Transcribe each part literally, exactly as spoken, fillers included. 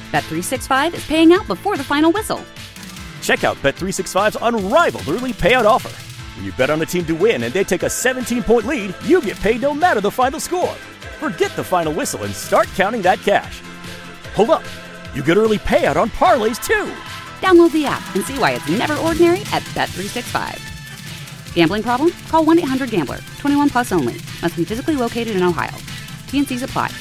Bet three sixty-five is paying out before the final whistle. Check out Bet three sixty-five's unrivaled early payout offer. When you bet on a team to win and they take a seventeen-point lead, you get paid no matter the final score. Forget the final whistle and start counting that cash. Hold up. You get early payout on parlays, too. Download the app and see why it's never ordinary at Bet three sixty-five. Gambling problem? Call one eight hundred gambler. twenty-one plus only. Must be physically located in Ohio. T N Cs apply.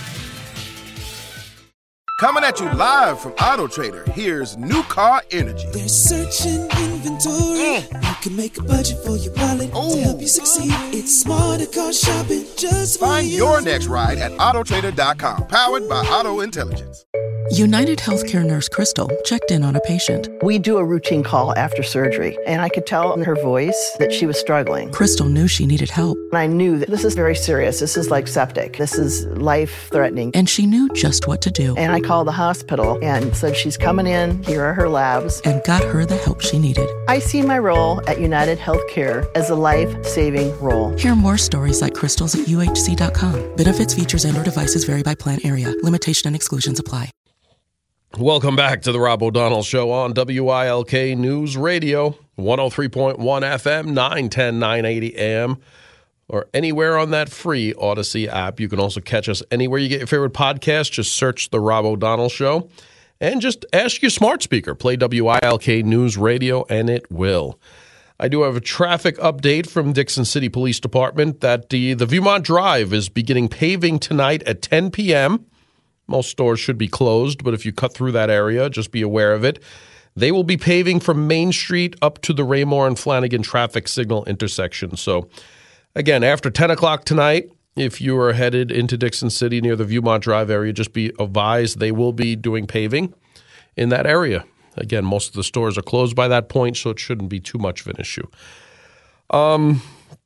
Coming at you live from Auto Trader, here's New Car Energy. They're searching inventory. Mm. You can make a budget for your wallet Ooh. To help you succeed. It's smarter car shopping just for Find you. your next ride at auto trader dot com. Powered by Auto Intelligence. United Healthcare nurse Crystal checked in on a patient. We do a routine call after surgery, and I could tell in her voice that she was struggling. Crystal knew she needed help. And I knew that this is very serious. This is like septic. This is life-threatening. And she knew just what to do. And I called the hospital and said, she's coming in. Here are her labs. And got her the help she needed. I see my role at United Healthcare as a life-saving role. Hear more stories like Crystal's at U H C dot com. Benefits, features, and or devices vary by plan area. Limitation and exclusions apply. Welcome back to the Rob O'Donnell Show on W I L K News Radio, one oh three point one F M, nine ten, nine eighty A M, or anywhere on that free Odyssey app. You can also catch us anywhere you get your favorite podcast. Just search the Rob O'Donnell Show and just ask your smart speaker, play W I L K News Radio, and it will. I do have a traffic update from Dixon City Police Department that the, the Viewmont Drive is beginning paving tonight at ten p.m., Most stores should be closed, but if you cut through that area, just be aware of it. They will be paving from Main Street up to the Raymore and Flanagan traffic signal intersection. So, again, after ten o'clock tonight, if you are headed into Dixon City near the Viewmont Drive area, just be advised they will be doing paving in that area. Again, most of the stores are closed by that point, so it shouldn't be too much of an issue. Um,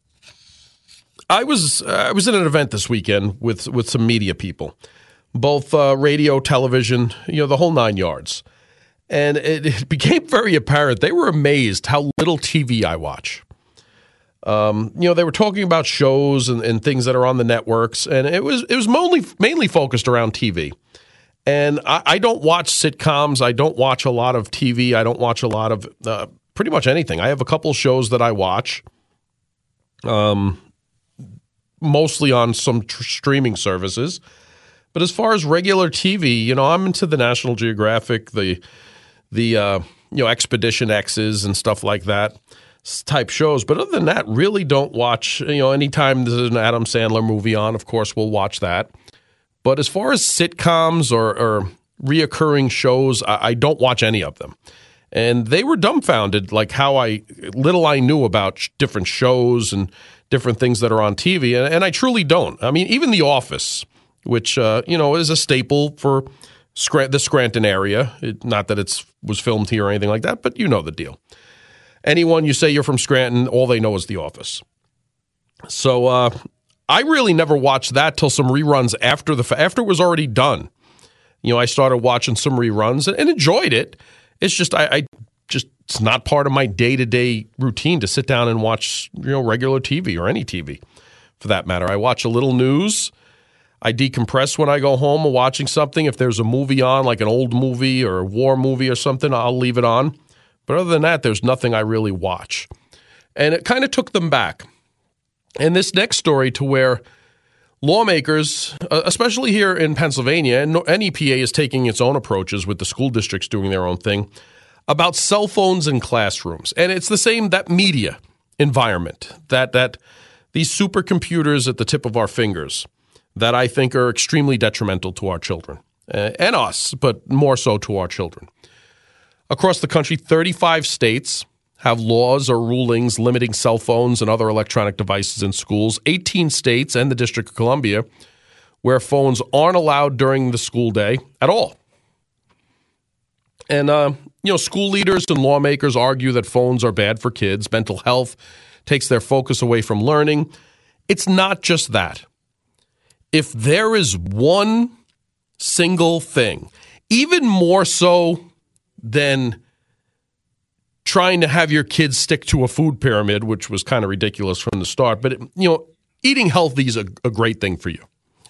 I was I was at an event this weekend with with some media people. Both uh, radio, television, you know, the whole nine yards. And it, it became very apparent. They were amazed how little T V I watch. Um, you know, they were talking about shows and, and things that are on the networks, and it was it was mainly, mainly focused around T V. And I, I don't watch sitcoms. I don't watch a lot of T V. I don't watch a lot of uh, pretty much anything. I have a couple shows that I watch, um, mostly on some tr- streaming services. But as far as regular T V, you know, I'm into the National Geographic, the the uh, you know Expedition X's and stuff like that type shows. But other than that, really don't watch. You know, anytime there's an Adam Sandler movie on, of course, we'll watch that. But as far as sitcoms or, or reoccurring shows, I, I don't watch any of them. And they were dumbfounded, like how I little I knew about sh- different shows and different things that are on T V. And, and I truly don't. I mean, even The Office, which, uh, you know, is a staple for Scr- the Scranton area. It, not that it was filmed here or anything like that, but you know the deal. Anyone you say you're from Scranton, all they know is The Office. So uh, I really never watched that till some reruns after the after it was already done. You know, I started watching some reruns and, and enjoyed it. It's just I, I just it's not part of my day-to-day routine to sit down and watch, you know, regular T V or any T V for that matter. I watch a little news. I decompress when I go home or watching something. If there's a movie on, like an old movie or a war movie or something, I'll leave it on. But other than that, there's nothing I really watch. And it kind of took them back. And this next story to where lawmakers, especially here in Pennsylvania, and N E P A is taking its own approaches with the school districts doing their own thing, about cell phones in classrooms. And it's the same, that media environment, that that these supercomputers at the tip of our fingers, that I think are extremely detrimental to our children uh, and us, but more so to our children. Across the country, thirty-five states have laws or rulings limiting cell phones and other electronic devices in schools. eighteen states and the District of Columbia where phones aren't allowed during the school day at all. And, uh, you know, school leaders and lawmakers argue that phones are bad for kids. Mental health takes their focus away from learning. It's not just that. If there is one single thing, even more so than trying to have your kids stick to a food pyramid, which was kind of ridiculous from the start, but, it, you know, eating healthy is a, a great thing for you.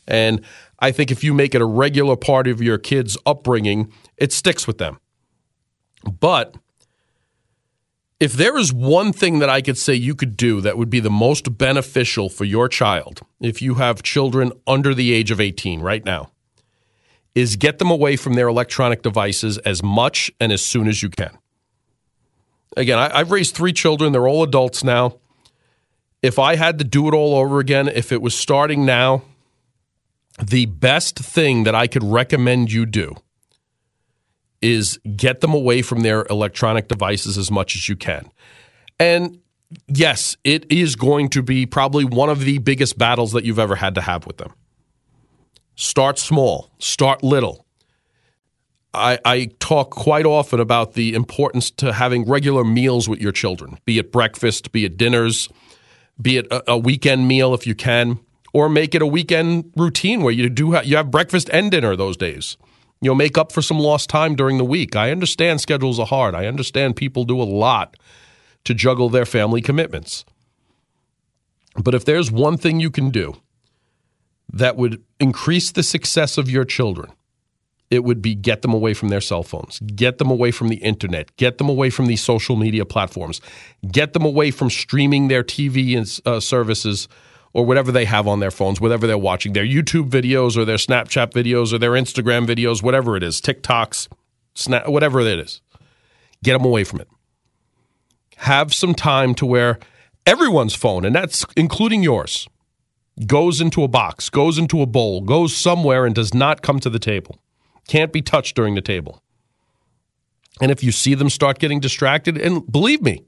And I think if you make it a regular part of your kids' upbringing, it sticks with them. But if there is one thing that I could say you could do that would be the most beneficial for your child, if you have children under the age of eighteen right now, is get them away from their electronic devices as much and as soon as you can. Again, I, I've raised three children. They're all adults now. If I had to do it all over again, if it was starting now, the best thing that I could recommend you do is get them away from their electronic devices as much as you can. And yes, it is going to be probably one of the biggest battles that you've ever had to have with them. Start small. Start little. I, I talk quite often about the importance to having regular meals with your children, be it breakfast, be it dinners, be it a, a weekend meal if you can, or make it a weekend routine where you do ha- you have breakfast and dinner those days. You'll make up for some lost time during the week. I understand schedules are hard. I understand people do a lot to juggle their family commitments. But if there's one thing you can do that would increase the success of your children, it would be get them away from their cell phones, get them away from the internet, get them away from these social media platforms, get them away from streaming their T V and, uh, services or whatever they have on their phones, whatever they're watching, their YouTube videos or their Snapchat videos or their Instagram videos, whatever it is, TikToks, Snap, whatever it is. Get them away from it. Have some time to where everyone's phone, and that's including yours, goes into a box, goes into a bowl, goes somewhere and does not come to the table. Can't be touched during the table. And if you see them start getting distracted, and believe me,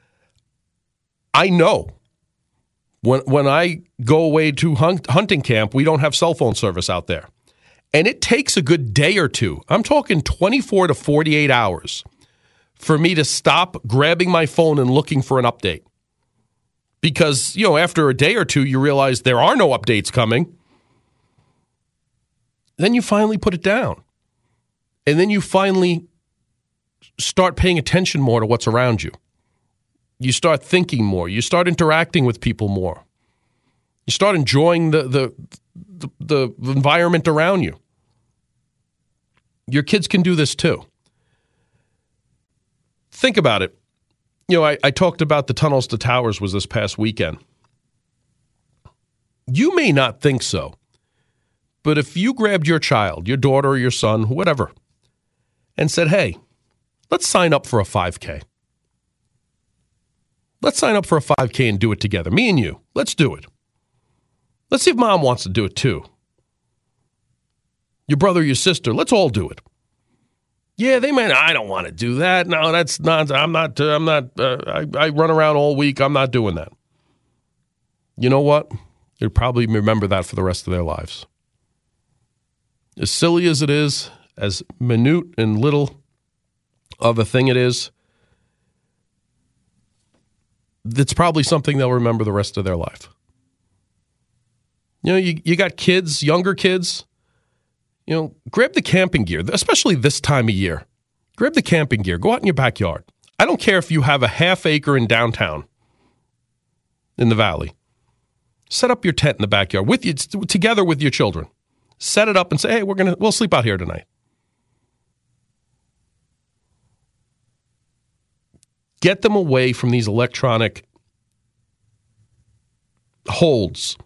I know when when I go away to hunt, hunting camp, we don't have cell phone service out there. And it takes a good day or two. I'm talking twenty-four to forty-eight hours for me to stop grabbing my phone and looking for an update. Because, you know, after a day or two, you realize there are no updates coming. Then you finally put it down. And then you finally start paying attention more to what's around you. You start thinking more. You start interacting with people more. You start enjoying the the, the, the environment around you. Your kids can do this too. Think about it. You know, I, I talked about the Tunnels to Towers was this past weekend. You may not think so, but if you grabbed your child, your daughter or your son, whatever, and said, hey, let's sign up for a five K. Let's sign up for a five K and do it together. Me and you. Let's do it. Let's see if mom wants to do it too. Your brother, your sister, let's all do it. Yeah, they may. I don't want to do that. No, that's not. I'm not. Uh, I'm not. Uh, I, I run around all week. I'm not doing that. You know what? You'll probably remember that for the rest of their lives. As silly as it is, as minute and little of a thing it is, it's probably something they'll remember the rest of their life. You know, you, you got kids, younger kids. You know, grab the camping gear, especially this time of year. Grab the camping gear. Go out in your backyard. I don't care if you have a half acre in downtown in the valley. Set up your tent in the backyard with you, together with your children. Set it up and say, hey, we're gonna we'll sleep out here tonight. Get them away from these electronic holds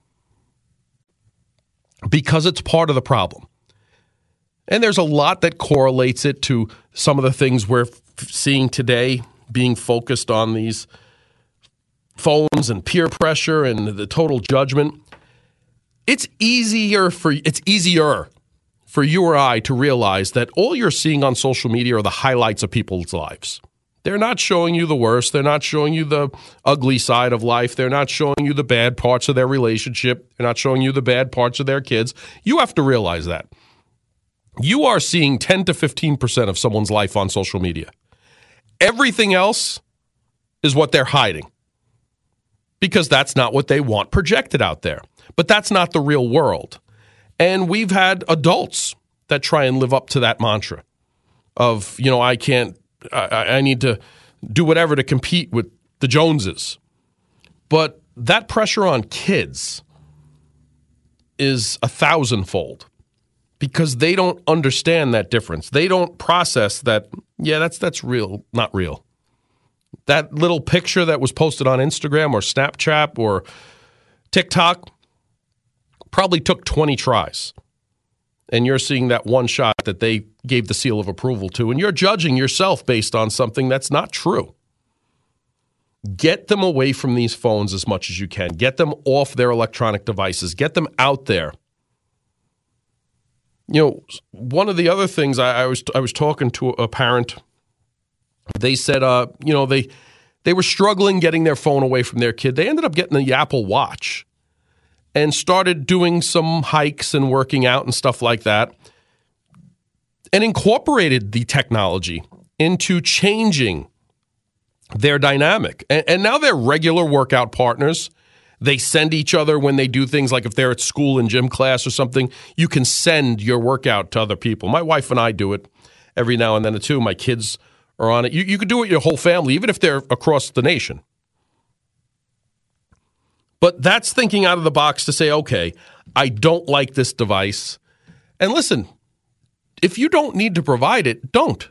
because it's part of the problem. And there's a lot that correlates it to some of the things we're f- seeing today being focused on these phones and peer pressure and the total judgment. It's easier for it's easier for you or I to realize that all you're seeing on social media are the highlights of people's lives. They're not showing you the worst. They're not showing you the ugly side of life. They're not showing you the bad parts of their relationship. They're not showing you the bad parts of their kids. You have to realize that. You are seeing ten to fifteen percent of someone's life on social media. Everything else is what they're hiding because that's not what they want projected out there. But that's not the real world. And we've had adults that try and live up to that mantra of, you know, I can't, I, I need to do whatever to compete with the Joneses. But that pressure on kids is a thousandfold because they don't understand that difference. They don't process that, yeah, that's that's real, not real. That little picture that was posted on Instagram or Snapchat or TikTok probably took twenty tries. And you're seeing that one shot that they gave the seal of approval to, and you're judging yourself based on something that's not true. Get them away from these phones as much as you can. Get them off their electronic devices. Get them out there. You know, one of the other things I, I was I was talking to a parent. They said, uh, you know, they they were struggling getting their phone away from their kid. They ended up getting the Apple Watch and started doing some hikes and working out and stuff like that, and incorporated the technology into changing their dynamic. And, and now they're regular workout partners. They send each other when they do things like if they're at school in gym class or something, you can send your workout to other people. My wife and I do it every now and then too. My kids are on it. You, you could do it your whole family, even if they're across the nation. But that's thinking out of the box to say, okay, I don't like this device. And listen, if you don't need to provide it, don't.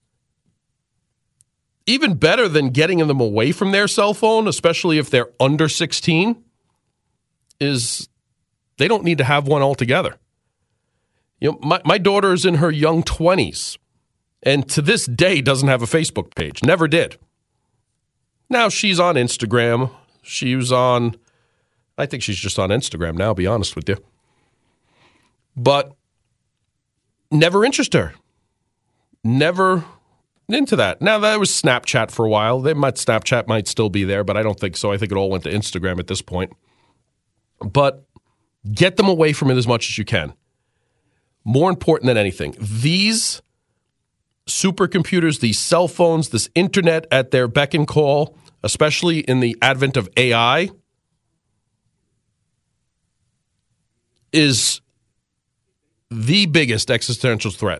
Even better than getting them away from their cell phone, especially if they're under sixteen, is they don't need to have one altogether. You know, my, my daughter is in her young twenties, and to this day doesn't have a Facebook page. Never did. Now she's on Instagram. She was on... I think she's just on Instagram now, I'll be honest with you. But never interested her. Never into that. Now, that was Snapchat for a while. They might, Snapchat might still be there, but I don't think so. I think it all went to Instagram at this point. But get them away from it as much as you can. More important than anything, these supercomputers, these cell phones, this internet at their beck and call, especially in the advent of A I, is the biggest existential threat,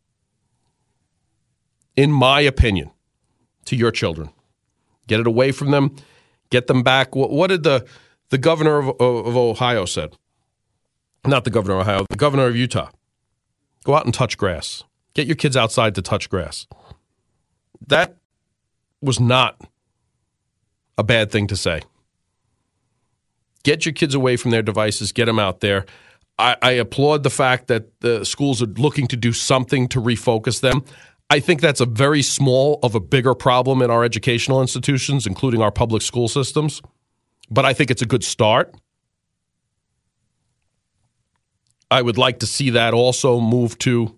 in my opinion, to your children. Get it away from them. Get them back. What, what did the, the governor of, of Ohio said? Not the governor of Ohio, the governor of Utah. Go out and touch grass. Get your kids outside to touch grass. That was not a bad thing to say. Get your kids away from their devices. Get them out there. I, I applaud the fact that the schools are looking to do something to refocus them. I think that's a very small of a bigger problem in our educational institutions, including our public school systems. But I think it's a good start. I would like to see that also move to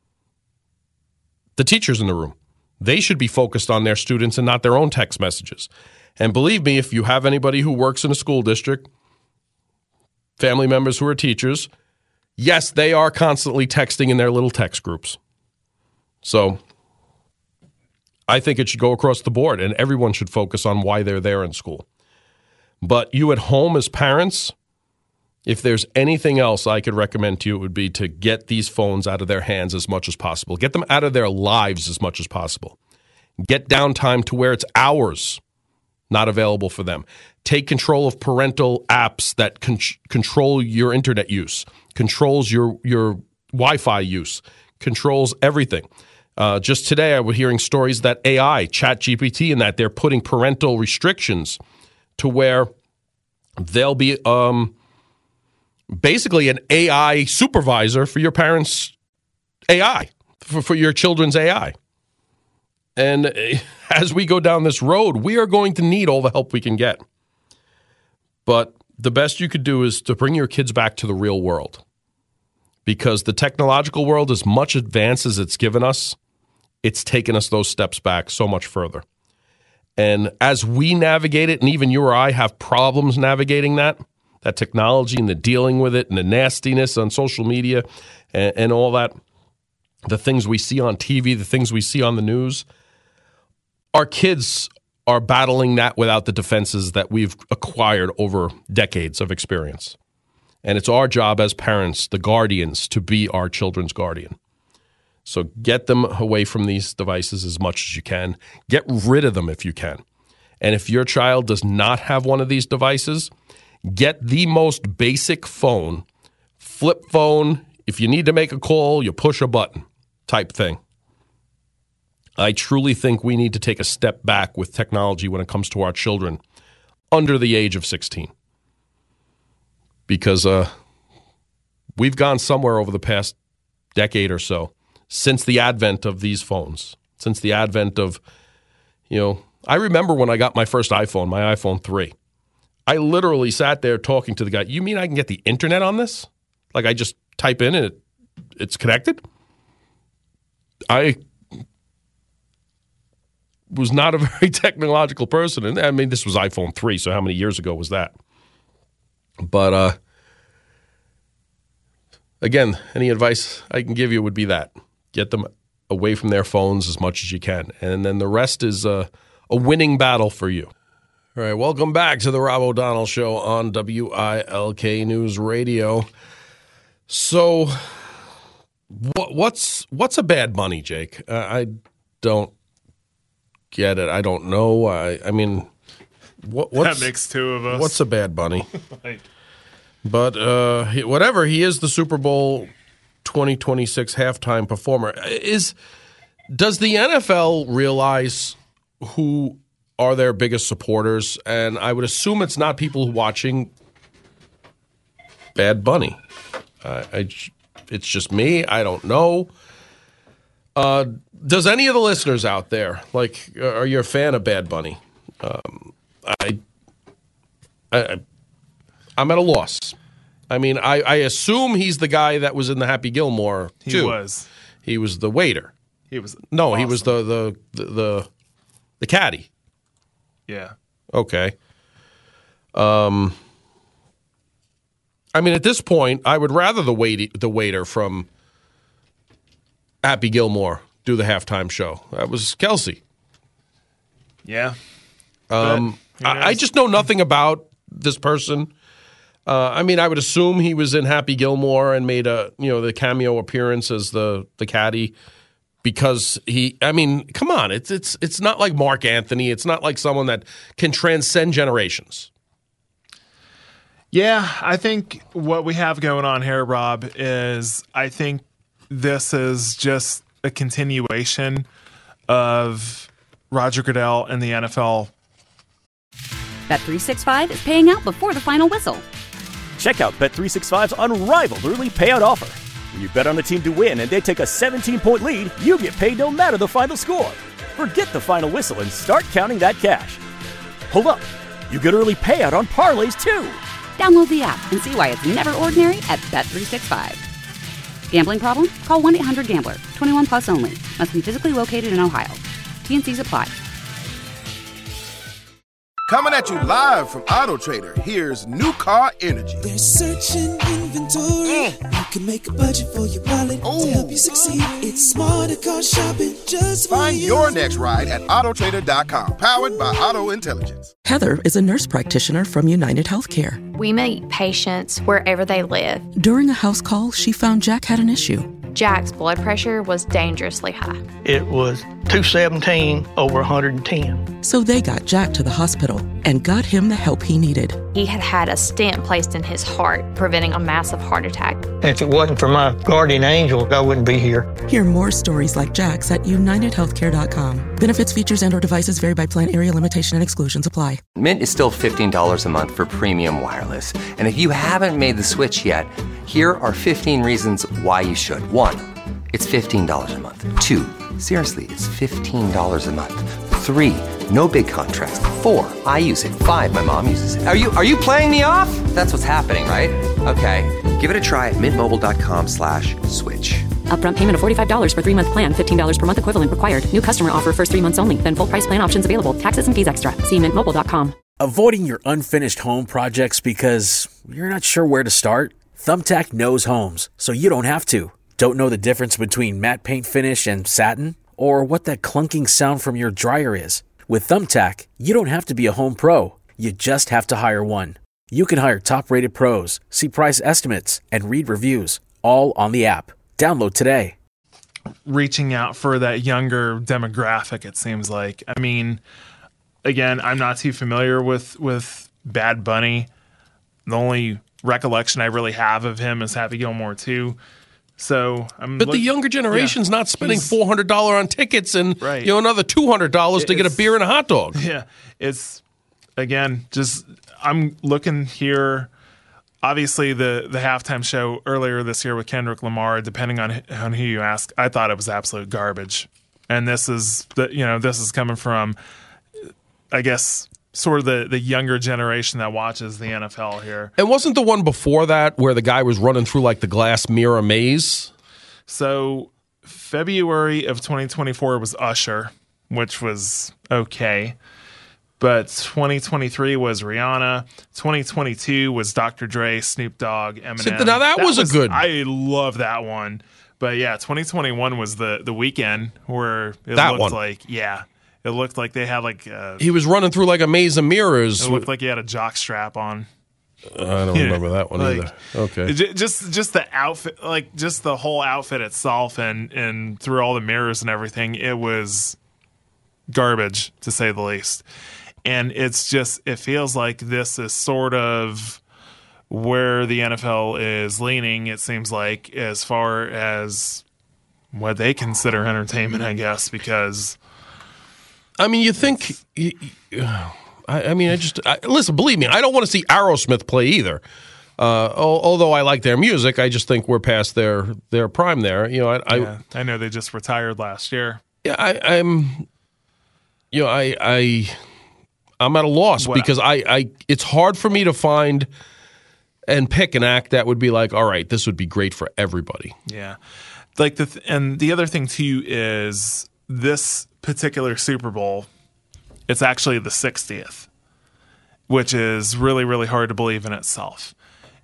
the teachers in the room. They should be focused on their students and not their own text messages. And believe me, if you have anybody who works in a school district, family members who are teachers, yes, they are constantly texting in their little text groups. So I think it should go across the board, and everyone should focus on why they're there in school. But you at home as parents, if there's anything else I could recommend to you, it would be to get these phones out of their hands as much as possible. Get them out of their lives as much as possible. Get downtime to where it's hours not available for them. Take control of parental apps that con- control your internet use, controls your, your Wi-Fi use, controls everything. Uh, just today I was hearing stories that A I, ChatGPT, and that they're putting parental restrictions to where they'll be um, basically an A I supervisor for your parents' A I, for, for your children's A I. And as we go down this road, we are going to need all the help we can get. But the best you could do is to bring your kids back to the real world. Because the technological world, as much advance as it's given us, it's taken us those steps back so much further. And as we navigate it, and even you or I have problems navigating that, that technology and the dealing with it and the nastiness on social media and, and all that, the things we see on T V, the things we see on the news, our kids are battling that without the defenses that we've acquired over decades of experience. And it's our job as parents, the guardians, to be our children's guardian. So get them away from these devices as much as you can. Get rid of them if you can. And if your child does not have one of these devices, get the most basic phone flip phone. If you need to make a call, you push a button type thing. I truly think we need to take a step back with technology when it comes to our children under the age of sixteen. Because uh, we've gone somewhere over the past decade or so since the advent of these phones, since the advent of, you know, I remember when I got my first iPhone, my iPhone three. I literally sat there talking to the guy, you mean I can get the internet on this? Like I just type in and it, it's connected? I was not a very technological person. And I mean, this was iPhone three, so how many years ago was that? But uh, again, any advice I can give you would be that. Get them away from their phones as much as you can. And then the rest is uh, a winning battle for you. All right, welcome back to the Rob O'Donnell Show on W I L K News Radio. So what, what's what's a Bad Bunny, Jake? Uh, I don't get it. I don't know. I, I mean, what, what's, that makes two of us. What's a Bad Bunny? Like, but uh, he, whatever, he is the Super Bowl twenty twenty-six halftime performer. Is does the N F L realize who are their biggest supporters? And I would assume it's not people watching Bad Bunny. Uh, I, it's just me. I don't know. Uh, does any of the listeners out there, like, are you a fan of Bad Bunny? Um, I, I, I'm at a loss. I mean, I, I assume he's the guy that was in the Happy Gilmore too. He was. He was the waiter. He was. No, awesome. he was the the the the, the caddy. Yeah. Okay. Um. I mean, at this point, I would rather the wait the waiter from Happy Gilmore do the halftime show. That was Kelsey. Yeah. Um. I, I just know nothing about this person. Uh, I mean, I would assume he was in Happy Gilmore and made a you know the cameo appearance as the the caddy because he. I mean, come on, it's it's it's not like Mark Anthony. It's not like someone that can transcend generations. Yeah, I think what we have going on here, Rob, is I think this is just a continuation of Roger Goodell and the N F L. Bet three sixty-five is paying out before the final whistle. Check out Bet three sixty-five's unrivaled early payout offer. When you bet on a team to win and they take a seventeen-point lead, you get paid no matter the final score. Forget the final whistle and start counting that cash. Hold up. You get early payout on parlays, too. Download the app and see why it's never ordinary at Bet three sixty-five. Gambling problem? Call one eight hundred gambler. twenty-one plus only. Must be physically located in Ohio. T N Cs apply. Coming at you live from Auto Trader, here's New Car Energy. They're searching inventory. Mm. You can make a budget for your wallet Ooh. to help you succeed. It's smarter car shopping just for Find you. your next ride at auto trader dot com. Powered by Auto Intelligence. Heather is a nurse practitioner from United Healthcare. We meet patients wherever they live. During a house call, she found Jack had an issue. Jack's blood pressure was dangerously high. It was two seventeen over one hundred ten. So they got Jack to the hospital and got him the help he needed. He had had a stent placed in his heart, preventing a massive heart attack. If it wasn't for my guardian angel, I wouldn't be here. Hear more stories like Jack's at united healthcare dot com. Benefits, features, and or devices vary by plan, area, limitation, and exclusions apply. Mint is still fifteen dollars a month for premium wireless. And if you haven't made the switch yet, here are fifteen reasons why you should. One, it's fifteen dollars a month. Two, seriously, it's fifteen dollars a month. Three, no big contrast. Four, I use it. Five, my mom uses it. Are you are you playing me off? That's what's happening, right? Okay, give it a try at mintmobile.com slash switch. Upfront payment of forty-five dollars for three-month plan, fifteen dollars per month equivalent required. New customer offer first three months only. Then full price plan options available. Taxes and fees extra. See mint mobile dot com. Avoiding your unfinished home projects because you're not sure where to start? Thumbtack knows homes, so you don't have to. Don't know the difference between matte paint finish and satin? Or what that clunking sound from your dryer is? With Thumbtack, you don't have to be a home pro. You just have to hire one. You can hire top-rated pros, see price estimates, and read reviews, all on the app. Download today. Reaching out for that younger demographic, it seems like. I mean, again, I'm not too familiar with, with Bad Bunny. The only recollection I really have of him is Happy Gilmore too. So, I'm but look- the younger generation's yeah, not spending he's- four hundred dollars on tickets and Right. you know another two hundred dollars to get a It's- beer and a hot dog. Yeah, it's again just I'm looking here. Obviously, the the halftime show earlier this year with Kendrick Lamar, depending on on who you ask, I thought it was absolute garbage. And this is the you know this is coming from, I guess, sort of the the younger generation that watches the N F L here. And wasn't the one before that where the guy was running through like the glass mirror maze? So February of twenty twenty-four was Usher, which was okay. But twenty twenty-three was Rihanna. twenty twenty-two was Doctor Dre, Snoop Dogg, Eminem. See, now that was a good- I love that one. But yeah, twenty twenty-one was the the weekend where it That looked one. like yeah, it looked like they had like uh, He was running through like a maze of mirrors. it looked like he had a jock strap on. I don't Yeah. remember that one Like, either. Okay. J- Just just the outfit, like just the whole outfit itself, and and through all the mirrors and everything, it was garbage to say the least. And it's just it feels like this is sort of where the N F L is leaning. It seems like as far as what they consider entertainment, I guess, because I mean, you think. y- y- I, I mean, I just I, listen. Believe me, I don't want to see Aerosmith play either. Uh, al- although I like their music, I just think we're past their their prime there. You know, I I, yeah, I know they just retired last year. yeah, I, I'm. You know, I I I'm at a loss What- because I, I it's hard for me to find and pick an act that would be like, all right, this would be great for everybody. Yeah. Like the th- and the other thing too is this particular Super Bowl, it's actually the sixtieth, which is really really hard to believe in itself.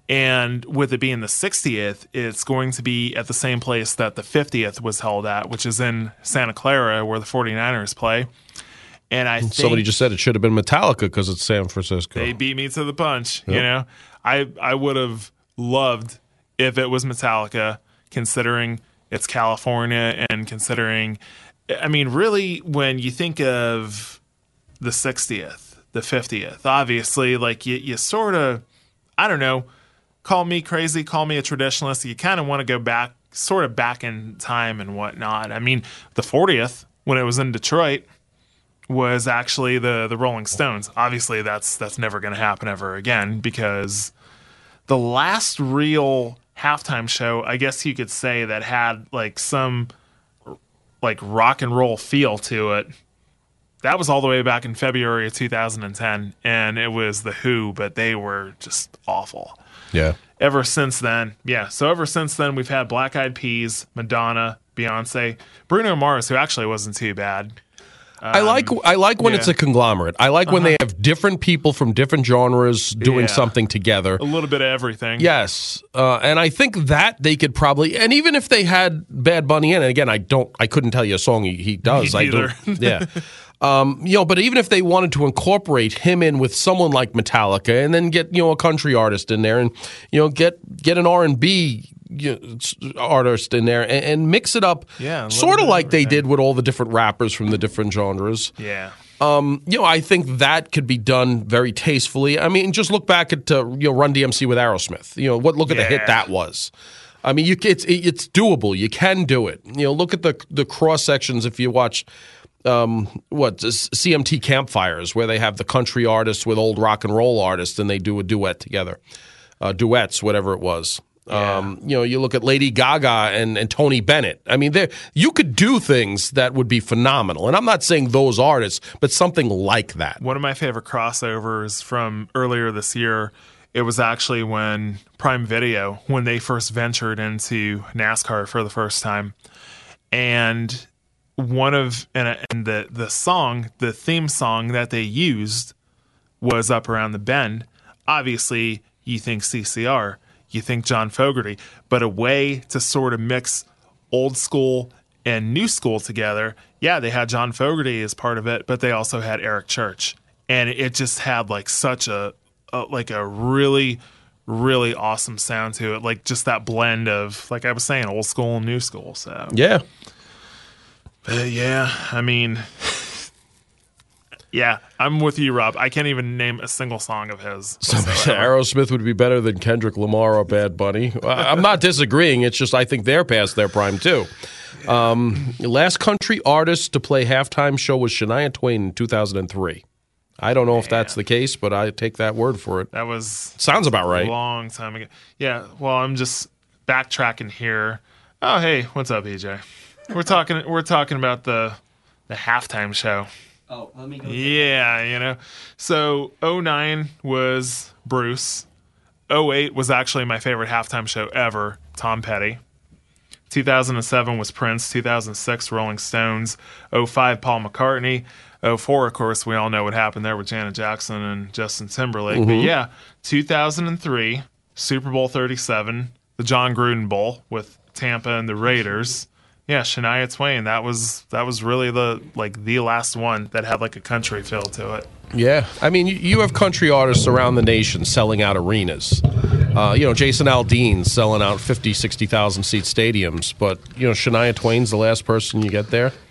And with it being the sixtieth, it's going to be at the same place that the fiftieth was held at, which is in Santa Clara where the 49ers play. And I think Somebody just said it should have been Metallica because it's San Francisco. they beat me to the punch. Yep. You know, I I would have loved if it was Metallica, considering it's California and considering, I mean, really, when you think of the sixtieth, the fiftieth, obviously, like you, you sort of, I don't know, call me crazy, call me a traditionalist. You kind of want to go back, sort of back in time and whatnot. I mean, the fortieth, when it was in Detroit, was actually the the Rolling Stones. Obviously, that's that's never going to happen ever again because the last real halftime show, I guess you could say, that had like some like rock and roll feel to it, that was all the way back in February of two thousand ten, and it was The Who, but they were just awful. Yeah. Ever since then, yeah. So ever since then, we've had Black Eyed Peas, Madonna, Beyonce, Bruno Mars, who actually wasn't too bad. I like I like when yeah. it's a conglomerate. I like when Uh-huh. they have different people from different genres doing Yeah. something together. A little bit of everything. Yes, uh, and I think that they could probably, and even if they had Bad Bunny in, and again, I don't, I couldn't tell you a song he, he does. Me I do, neither. yeah. Um, you know, but even if they wanted to incorporate him in with someone like Metallica, and then get you know a country artist in there, and you know get get an R and B you know, s- artist in there, and, and mix it up, Yeah, a little sort bit of of like they everything. did with all the different rappers from the different genres. Yeah. Um, you know, I think that could be done very tastefully. I mean, just look back at uh, you know Run D M C with Aerosmith. You know, what look at the hit Yeah. that was. I mean, you it's it's doable. You can do it. You know, look at the the cross sections if you watch um, what C M T Campfires, where they have the country artists with old rock and roll artists, and they do a duet together, uh, duets, whatever it was. Um, you know, you look at Lady Gaga and, and Tony Bennett. I mean, there you could do things that would be phenomenal. And I'm not saying those artists, but something like that. One of my favorite crossovers from earlier this year, it was actually when Prime Video, when they first ventured into NASCAR for the first time. And one of, and, and the, the song, the theme song that they used was Up Around the Bend. Obviously, you think C C R. You think John Fogerty, but a way to sort of mix old school and new school together. Yeah, they had John Fogerty as part of it, but they also had Eric Church, and it just had like such a, a like a really, really awesome sound to it. Like just that blend of, like I was saying, old school and new school. So Yeah. but yeah, I mean, Yeah, I'm with you, Rob. I can't even name a single song of his. Aerosmith would be better than Kendrick Lamar or Bad Bunny. I'm not disagreeing. It's just I think they're past their prime, too. Um, last country artist to play halftime show was Shania Twain in two thousand three. I don't know if that's the case, but I take that word for it. That was sounds about right. A long time ago. Yeah, well, I'm just backtracking here. Oh, hey, what's up, E J? We're talking we're talking about the the halftime show. Oh, let me go. Yeah, you know. So oh nine was Bruce. oh eight was actually my favorite halftime show ever, Tom Petty. two thousand seven was Prince. two thousand six, Rolling Stones. oh five, Paul McCartney. oh four, of course, we all know what happened there with Janet Jackson and Justin Timberlake. Mm-hmm. But yeah, two thousand three, Super Bowl thirty-seven, the John Gruden Bowl with Tampa and the Raiders. Yeah, Shania Twain. That was that was really the like the last one that had like a country feel to it. Yeah, I mean, you, you have country artists around the nation selling out arenas. Uh, you know, Jason Aldean selling out fifty, sixty thousand seat stadiums. But, you know, Shania Twain's the last person you get there.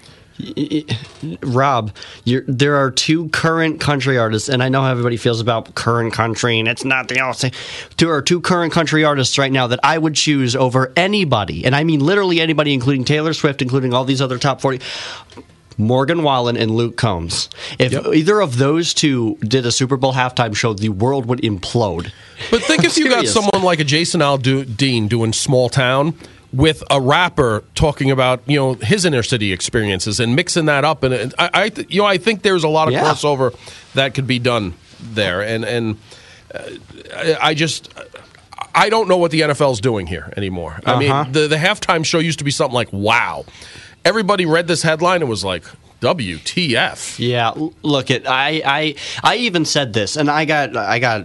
Rob, you're, there are two current country artists, and I know how everybody feels about current country, and it's not the all same. There are two current country artists right now that I would choose over anybody, and I mean literally anybody, including Taylor Swift, including all these other top forty. Morgan Wallen and Luke Combs. If yep. either of those two did a Super Bowl halftime show, the world would implode. But think if you got someone like a Jason Aldean doing Small Town with a rapper talking about, you know, his inner city experiences and mixing that up, and I, I you know, I think there's a lot of yeah. crossover that could be done there, and and uh, I just I don't know what the N F L is doing here anymore. I uh-huh. mean, the the halftime show used to be something like, wow, everybody read this headline and was like, W T F. Yeah, look, it. I I I even said this, and I got I got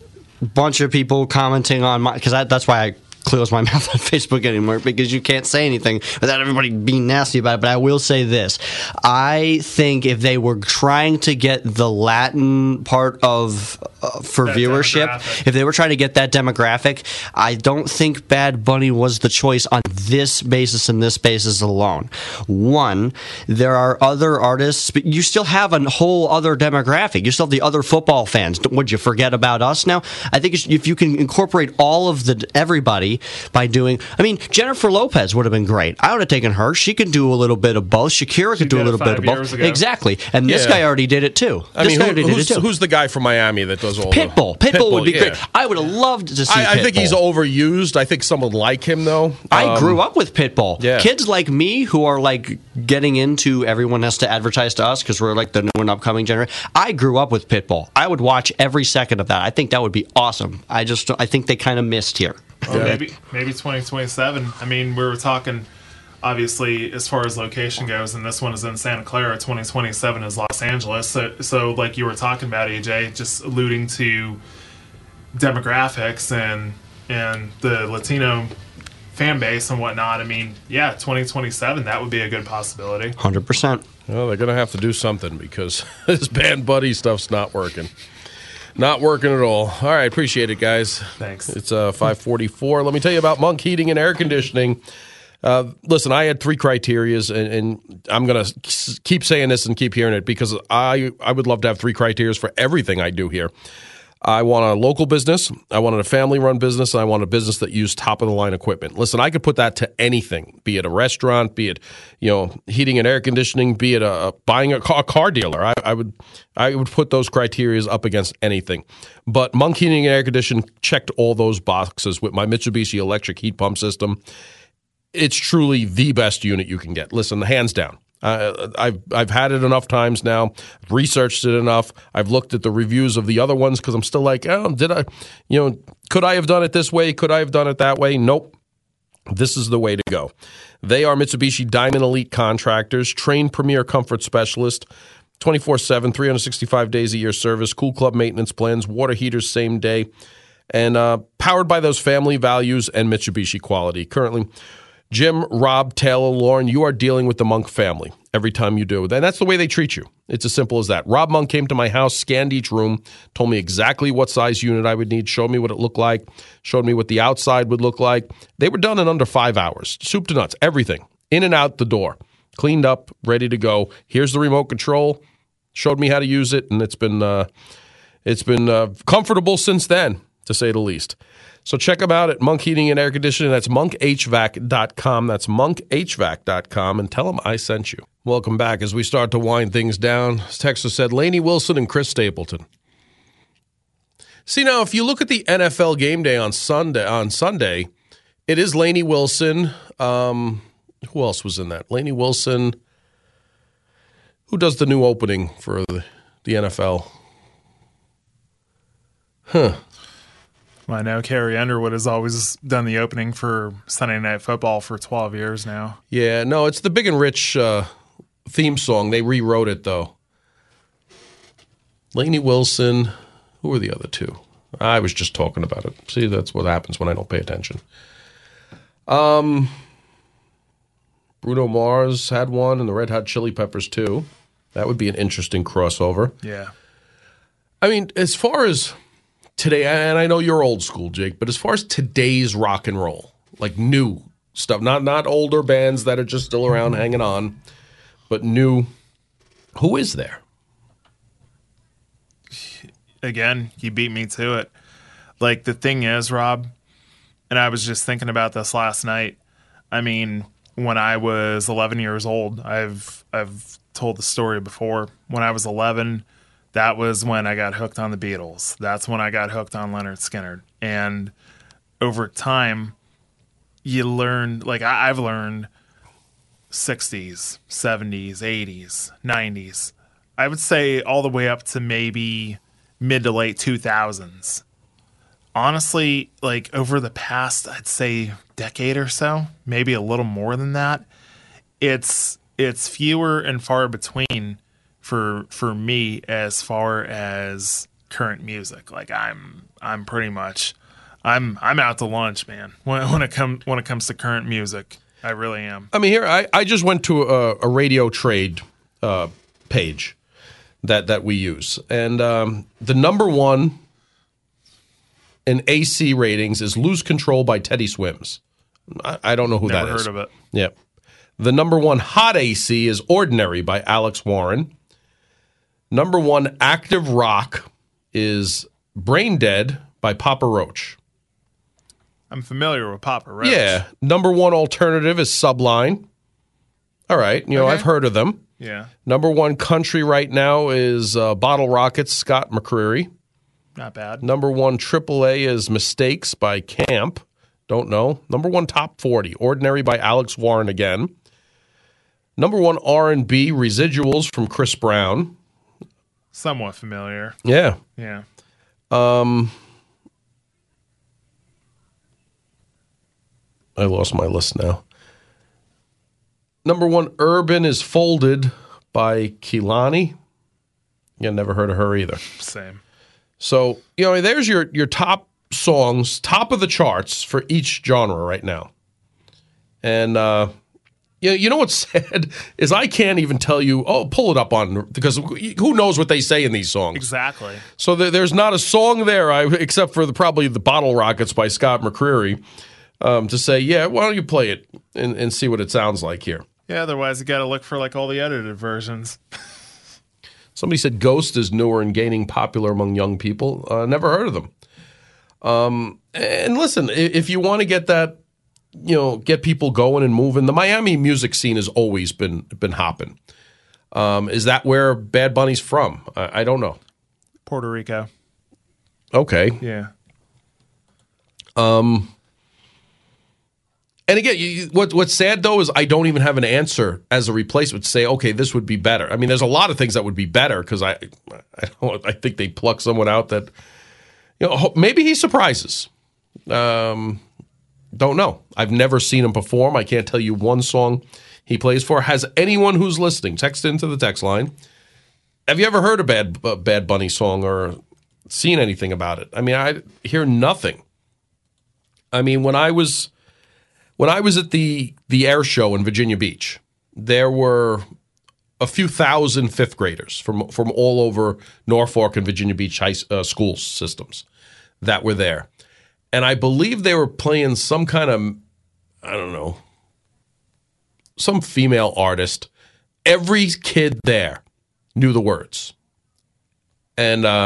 a bunch of people commenting on my because that's why I close my mouth on Facebook anymore, because you can't say anything without everybody being nasty about it. But I will say this. I think if they were trying to get the Latin part of uh, for that viewership, if they were trying to get that demographic, I don't think Bad Bunny was the choice on this basis and this basis alone. One, there are other artists, but you still have a whole other demographic. You still have the other football fans. Would you forget about us now? I think if you can incorporate all of the everybody by doing, I mean, Jennifer Lopez would have been great. I would have taken her. She could do a little bit of both. Shakira could do a little bit of both. Ago. Exactly. And this yeah. guy already did it too. I this mean, guy who, already who's, did it too. Who's the guy from Miami that does all Pitbull. the... Pitbull. Pitbull would be yeah. great. I would have loved to see I, Pitbull. I think he's overused. I think someone like him, though. I um, grew up with Pitbull. Yeah. Kids like me who are like getting into everyone has to advertise to us because we're like the new and upcoming generation. I grew up with Pitbull. I would watch every second of that. I think that would be awesome. I just I think they kind of missed here. Well, yeah. Maybe maybe twenty twenty-seven. I mean, we were talking, obviously, as far as location goes, and this one is in Santa Clara. twenty twenty-seven is Los Angeles. So, so like you were talking about, A J, just alluding to demographics and and the Latino fan base and whatnot. I mean, yeah, twenty twenty-seven, that would be a good possibility. one hundred percent. Well, they're going to have to do something because this Bad Bunny stuff's not working. Not working at all. All right, appreciate it, guys. Thanks. It's uh, five forty-four. Let me tell you about Monk Heating and Air Conditioning. Uh, listen, I had three criterias, and, and I'm going to keep saying this and keep hearing it because I, I would love to have three criterias for everything I do here. I want a local business, I wanted a family-run business, and I want a business that used top-of-the-line equipment. Listen, I could put that to anything, be it a restaurant, be it, you know, heating and air conditioning, be it a, a buying a car, a car dealer. I, I would I would put those criteria up against anything. But Monk Heating and Air Conditioning checked all those boxes with my Mitsubishi electric heat pump system. It's truly the best unit you can get. Listen, hands down. Uh, I've I've had it enough times now, researched it enough. I've looked at the reviews of the other ones because I'm still like, oh, did I, you know, could I have done it this way? Could I have done it that way? Nope. This is the way to go. They are Mitsubishi Diamond Elite contractors, trained premier comfort specialist, twenty-four seven, three hundred sixty-five days a year service, cool club maintenance plans, water heaters same day, and uh, powered by those family values and Mitsubishi quality. Currently, Jim, Rob, Taylor, Lauren, you are dealing with the Monk family every time you do. And that's the way they treat you. It's as simple as that. Rob Monk came to my house, scanned each room, told me exactly what size unit I would need, showed me what it looked like, showed me what the outside would look like. They were done in under five hours. Soup to nuts, everything. In and out the door. Cleaned up, ready to go. Here's the remote control. showed me how to use it, and it's been uh, it's been uh, comfortable since then, to say the least. So check them out at Monk Heating and Air Conditioning. That's monk h v a c dot com. That's monk h v a c dot com, and tell them I sent you. Welcome back as we start to wind things down. Texter said Lainey Wilson and Chris Stapleton. See, now, if you look at the N F L game day on Sunday, on Sunday, it is Lainey Wilson. Um, who else was in that? Lainey Wilson. Who does the new opening for the, the N F L? Huh. Well, I know Carrie Underwood has always done the opening for Sunday Night Football for twelve years now. Yeah, no, it's the Big and Rich uh, theme song. They rewrote it, though. Lainey Wilson. Who were the other two? I was just talking about it. See, that's what happens when I don't pay attention. Um, Bruno Mars had one, and the Red Hot Chili Peppers, too. That would be an interesting crossover. Yeah. I mean, as far as today, and I know you're old school, Jake, but as far as today's rock and roll, like new stuff, not not older bands that are just still around hanging on, but new, who is there? Again, you beat me to it. Like, the thing is, Rob, and I was just thinking about this last night. I mean, when I was eleven years old, I've I've told the story before. When I was eleven, that was when I got hooked on the Beatles. That's when I got hooked on Lynyrd Skynyrd. And over time, you learn, like I, I've learned sixties, seventies, eighties, nineties. I would say all the way up to maybe mid to late two thousands. Honestly, like over the past, I'd say decade or so, maybe a little more than that, it's it's fewer and far between for for me as far as current music. Like I'm I'm pretty much I'm I'm out to lunch, man. When when it comes when it comes to current music, I really am. I mean, here I, I just went to a, a radio trade uh, page that that we use, and um, the number one in A C ratings is "Lose Control" by Teddy Swims. I, I don't know who Never that is. heard of it. Yeah. The number one hot A C is "Ordinary" by Alex Warren. Number one active rock is "Brain Dead" by Papa Roach. I'm familiar with Papa Roach. Yeah. Number one alternative is Subline. All right. You know, Okay. I've heard of them. Yeah. Number one country right now is uh, Bottle Rockets, Scott McCreery. Not bad. Number one triple A is Mistakes by Camp. Don't know. Number one top forty, Ordinary by Alex Warren again. Number one R and B, Residuals from Chris Brown. Somewhat familiar. Yeah. Yeah. Um, I lost my list now. Number one, Urban is Folded by Kehlani. Yeah, never heard of her either. Same. So, you know, there's your, your top songs, top of the charts for each genre right now. And, uh, you know, you know what's sad is I can't even tell you, oh, pull it up on, because who knows what they say in these songs. Exactly. So there, there's not a song there, I, except for the, probably the Bottle Rockets by Scott McCreery, um, to say, yeah, why don't you play it and, and see what it sounds like here. Yeah, otherwise you got to look for like all the edited versions. Somebody said Ghost is newer and gaining popular among young people. Uh, never heard of them. Um, and listen, if you want to get that, you know, get people going and moving, the Miami music scene has always been been hopping. Um, is that where Bad Bunny's from? I, I don't know. Puerto Rico. Okay. Yeah. Um. And again, you, what what's sad though is I don't even have an answer as a replacement to say, okay, this would be better. I mean, there's a lot of things that would be better because I, I don't, I think they pluck someone out that, you know, maybe he surprises. Um, don't know. I've never seen him perform. I can't tell you one song he plays for. Has anyone who's listening text into the text line? Have you ever heard a Bad uh, Bad Bunny song or seen anything about it? I mean, I hear nothing. I mean, when I was. When I was at the, the air show in Virginia Beach, there were a few thousand fifth graders from from all over Norfolk and Virginia Beach high uh, school systems that were there. And I believe they were playing some kind of, I don't know, some female artist. Every kid there knew the words. And uh,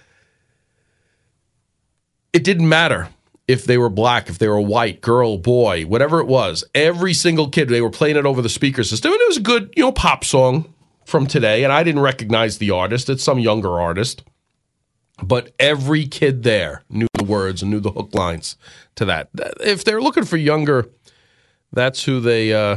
it didn't matter if they were black, if they were white, girl, boy, whatever it was. Every single kid, they were playing it over the speaker system. And it was a good, you know, pop song from today. And I didn't recognize the artist. It's some younger artist. But every kid there knew the words and knew the hook lines to that. If they're looking for younger, that's who they uh,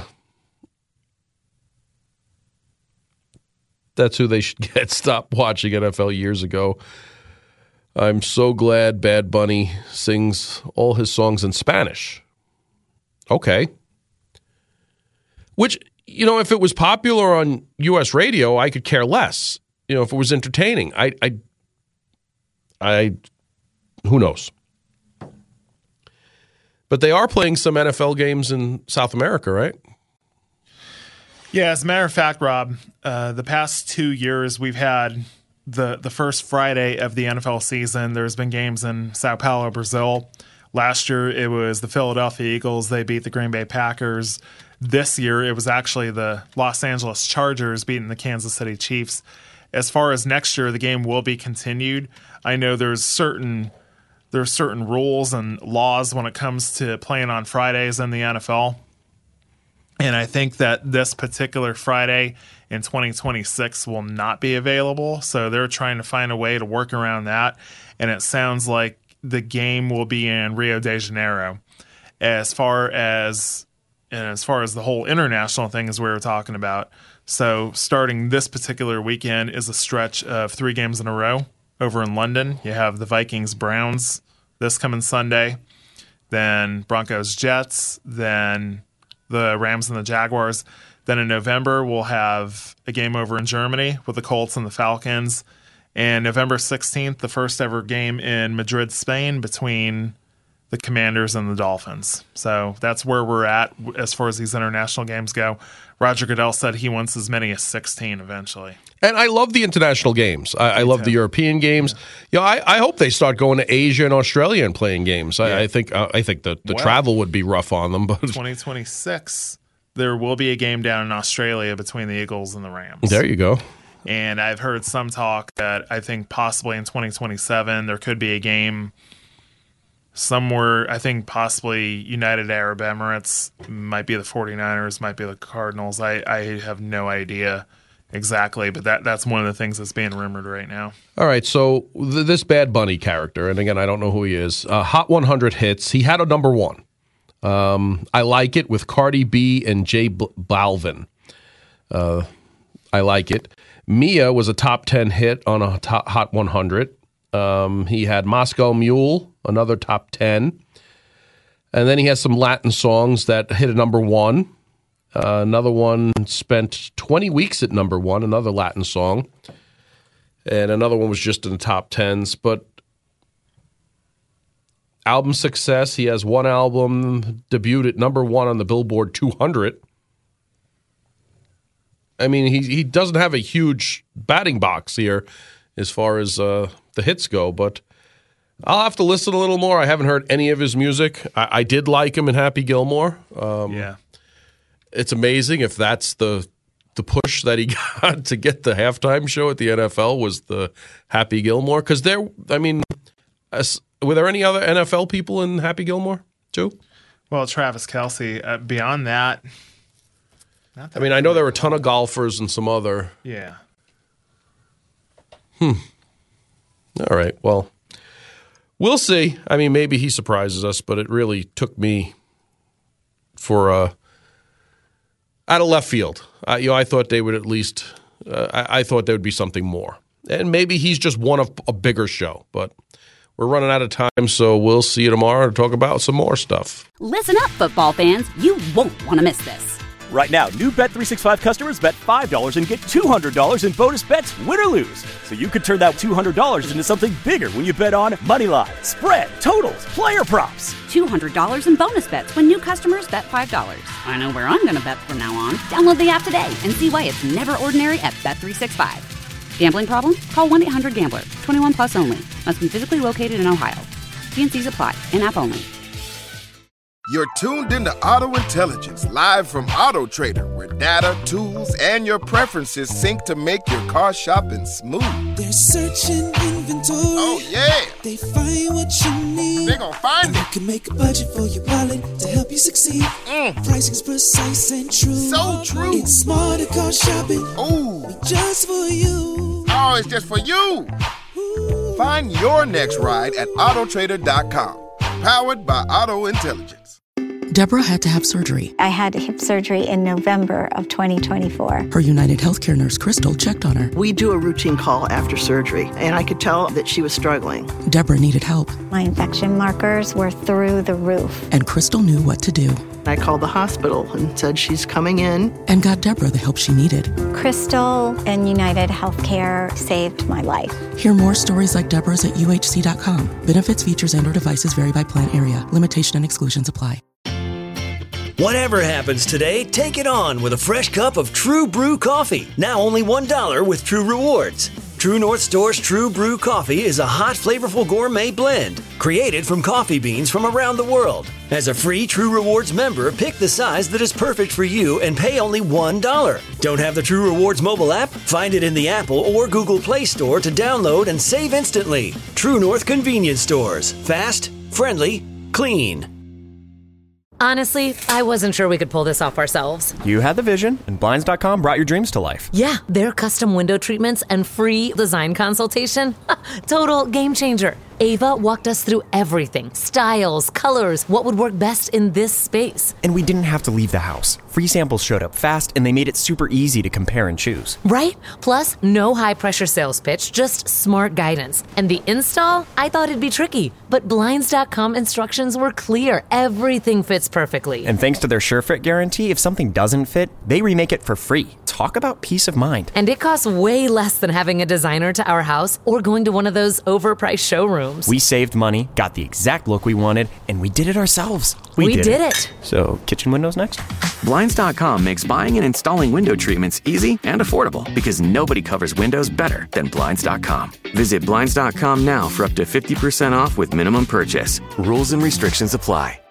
that's who they should get. Stop watching N F L years ago. I'm so glad Bad Bunny sings all his songs in Spanish. Okay. Which, you know, if it was popular on U S radio, I could care less. You know, if it was entertaining. I I I, who knows? But they are playing some N F L games in South America, right? Yeah, as a matter of fact, Rob, uh, the past two years we've had the, the first Friday of the N F L season. There's been games in Sao Paulo, Brazil. Last year it was the Philadelphia Eagles. They beat the Green Bay Packers. This year it was actually the Los Angeles Chargers beating the Kansas City Chiefs. As far as next year, the game will be continued. I know there's certain there's certain rules and laws when it comes to playing on Fridays in the N F L. And I think that this particular Friday in twenty twenty-six will not be available. So they're trying to find a way to work around that. And it sounds like the game will be in Rio de Janeiro. As far as and as far as the whole international thing is we were talking about. So starting this particular weekend is a stretch of three games in a row over in London. You have the Vikings-Browns this coming Sunday, then Broncos-Jets, then the Rams and the Jaguars. Then in November, we'll have a game over in Germany with the Colts and the Falcons. And November sixteenth, the first ever game in Madrid, Spain between the Commanders and the Dolphins. So that's where we're at as far as these international games go. Roger Goodell said he wants as many as sixteen eventually. And I love the international games. I, I love the European games. Yeah. You know, I, I hope they start going to Asia and Australia and playing games. I, yeah. I think uh, I think the, the well, travel would be rough on them. But twenty twenty-six, there will be a game down in Australia between the Eagles and the Rams. There you go. And I've heard some talk that I think possibly in twenty twenty-seven there could be a game somewhere. I think possibly United Arab Emirates, might be the 49ers, might be the Cardinals. I, I have no idea exactly, but that that's one of the things that's being rumored right now. All right, so th- this Bad Bunny character, and again, I don't know who he is, uh, Hot one hundred hits. He had a number one. Um, I Like It with Cardi B and J Balvin. Uh, I Like It. Mia was a top ten hit on a top Hot one hundred. Um, he had Moscow Mule, another top ten. And then he has some Latin songs that hit a number one. Uh, another one spent twenty weeks at number one, another Latin song. And another one was just in the top tens. But album success, he has one album debuted at number one on the Billboard two hundred. I mean, he he doesn't have a huge batting box here as far as uh, the hits go, but I'll have to listen a little more. I haven't heard any of his music. I, I did like him in Happy Gilmore. Um, yeah. It's amazing if that's the the push that he got to get the halftime show at the N F L was the Happy Gilmore. Because there, I mean, as, were there any other N F L people in Happy Gilmore, too? Well, Travis Kelce. Uh, beyond that, not that I mean, I know there were a ton of golfers and some other. Yeah. Hmm. All right. Well, we'll see. I mean, maybe he surprises us, but it really took me for uh, out of left field. Uh, you know, I thought they would at least. Uh, I, I thought there would be something more, and maybe he's just one of a bigger show. But we're running out of time, so we'll see you tomorrow to talk about some more stuff. Listen up, football fans. You won't want to miss this. Right now, new Bet three sixty-five customers bet five dollars and get two hundred dollars in bonus bets, win or lose. So you could turn that two hundred dollars into something bigger when you bet on moneyline, spread, totals, player props. two hundred dollars in bonus bets when new customers bet five dollars. I know where I'm going to bet from now on. Download the app today and see why it's never ordinary at Bet three sixty-five. Gambling problem? Call one eight hundred gambler. twenty-one plus only. Must be physically located in Ohio. T and C's apply. In-app only. You're tuned into Auto Intelligence, live from Auto Trader, where data, tools, and your preferences sync to make your car shopping smooth. They're searching inventory. Oh, yeah. They find what you need. They're gonna find it. You can make a budget for your wallet to help you succeed. Mm. Pricing's precise and true. So true. It's smarter car shopping. Ooh. Just for you. Oh, it's just for you. Ooh. Find your next ride at auto trader dot com. Powered by Auto Intelligence. Deborah had to have surgery. I had hip surgery in November of twenty twenty-four. Her United Healthcare nurse, Crystal, checked on her. We do a routine call after surgery, and I could tell that she was struggling. Deborah needed help. My infection markers were through the roof. And Crystal knew what to do. I called the hospital and said she's coming in. And got Deborah the help she needed. Crystal and United Healthcare saved my life. Hear more stories like Deborah's at U H C dot com. Benefits, features, and or devices vary by plan area. Limitation and exclusions apply. Whatever happens today, take it on with a fresh cup of True Brew coffee. Now only one dollar with True Rewards. True North Store's True Brew coffee is a hot, flavorful gourmet blend created from coffee beans from around the world. As a free True Rewards member, pick the size that is perfect for you and pay only one dollar. Don't have the True Rewards mobile app? Find it in the Apple or Google Play Store to download and save instantly. True North Convenience Stores. Fast, friendly, clean. Honestly, I wasn't sure we could pull this off ourselves. You had the vision, and Blinds dot com brought your dreams to life. Yeah, their custom window treatments and free design consultation. Total game changer. Ava walked us through everything. Styles, colors, what would work best in this space. And we didn't have to leave the house. Free samples showed up fast, and they made it super easy to compare and choose. Right? Plus, no high-pressure sales pitch, just smart guidance. And the install? I thought it'd be tricky. But Blinds dot com instructions were clear. Everything fits perfectly. And thanks to their SureFit guarantee, if something doesn't fit, they remake it for free. Talk about peace of mind. And it costs way less than having a designer to our house or going to one of those overpriced showrooms. We saved money, got the exact look we wanted, and we did it ourselves. We, we did, did it. it. So, kitchen windows next? Blinds dot com makes buying and installing window treatments easy and affordable because nobody covers windows better than Blinds dot com. Visit Blinds dot com now for up to fifty percent off with minimum purchase. Rules and restrictions apply.